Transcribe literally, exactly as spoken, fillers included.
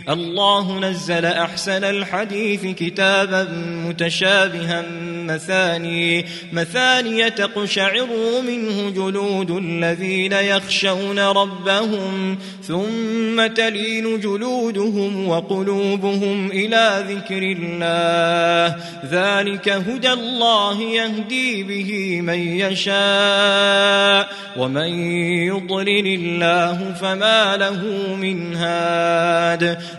الله نزل أحسن الحديث كتابا متشابها مثاني مثاني تقشعر منه جلود الذين يخشون ربهم ثم تلين جلودهم وقلوبهم إلى ذكر الله ذلك هدى الله يهدي به من يشاء ومن يضلل الله فما له من هاد